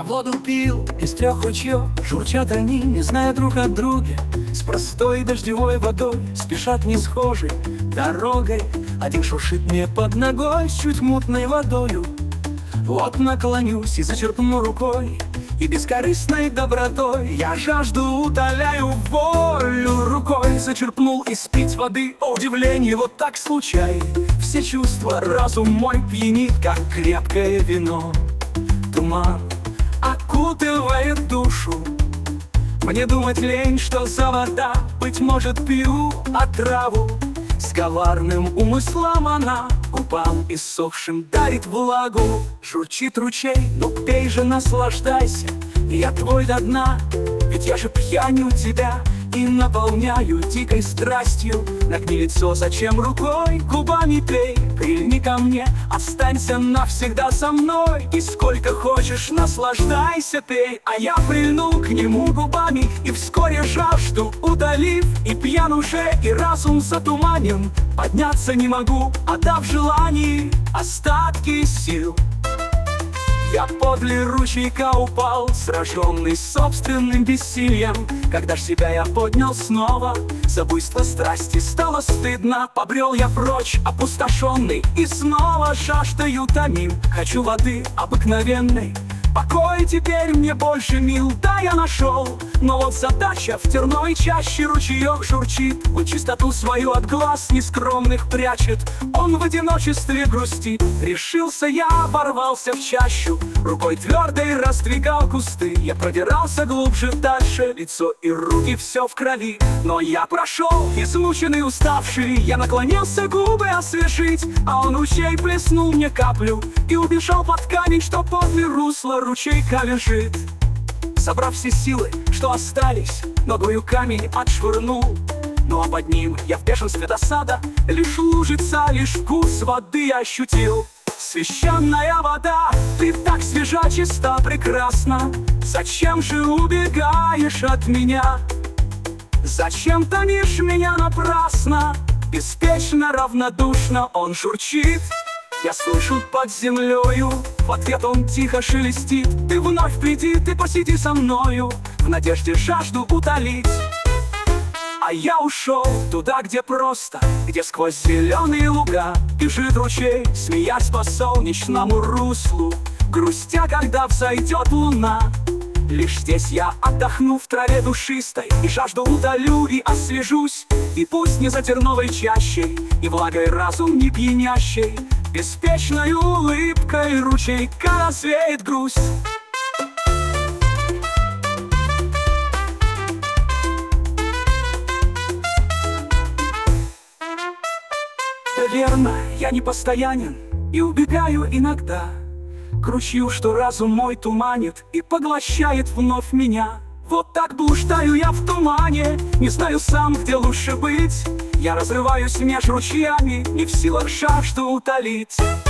воду пил из 3 ручьев. Журчат они, не зная друг от друга. С простой дождевой водой спешат не схожей дорогой. Один шуршит мне под ногой с чуть мутной водою. Вот наклонюсь и зачерпну рукой, и бескорыстной добротой я жажду утоляю волю. Рукой зачерпнул и спить воды. О, удивление, вот так случай. Все чувства разум мой пьянит, как крепкое вино. Туман окутывает душу. Мне думать лень, что за вода, быть может, пью отраву. С коварным умыслом она губам иссохшим дарит влагу. Журчит ручей, ну пей же, наслаждайся, я твой до дна. Ведь я же пьяню тебя и наполняю дикой страстью. Нагни лицо, зачем рукой, губами пей. Прильни ко мне, останься навсегда со мной. И сколько хочешь, наслаждайся, пей. А я прильну к нему губами, и вскоре жажду удалив. И пьян уже, и разум затуманен. Подняться не могу, отдав желании остатки сил. Я подле ручейка упал, сраженный собственным бессилием. Когда ж себя я поднял снова, за буйство страсти стало стыдно. Побрел я прочь, опустошенный, и снова жаждою томим. Хочу воды обыкновенной, покой теперь мне больше мил. Да, я нашел, но вот задача: в терновой чаще ручеек журчит. Он чистоту свою от глаз нескромных прячет. Он в одиночестве грустит. Решился я, ворвался в чащу, рукой твердой раздвигал кусты. Я продирался глубже, дальше, лицо и руки все в крови. Но я прошел, измученный, уставший. Я наклонился губы освежить, а он ручей плеснул мне каплю и убежал под камень, что подле русла ручейка лежит. Собрав все силы, что остались, ногою камень отшвырнул. Ну а под ним я в бешенстве досада, лишь лужица, лишь вкус воды ощутил. Священная вода, ты так свежа, чиста, прекрасна. Зачем же убегаешь от меня? Зачем томишь меня напрасно? Беспечно, равнодушно он журчит. Я слышу под землею, в ответ он тихо шелестит. Ты вновь приди, ты посиди со мною, в надежде жажду утолить. А я ушел туда, где просто, где сквозь зеленые луга бежит ручей, смеясь по солнечному руслу, грустя, когда взойдет луна. Лишь здесь я отдохну в траве душистой, и жажду утолю и освежусь. И пусть не за терновой чащей, и влагой разум не пьянящей, беспечной улыбкой ручейка развеет грусть. Верно, я непостоянен и убегаю иногда к ручью, что разум мой туманит и поглощает вновь меня. Вот так блуждаю я в тумане, не знаю сам, где лучше быть. Я разрываюсь меж ручьями, не в силах жажду утолить.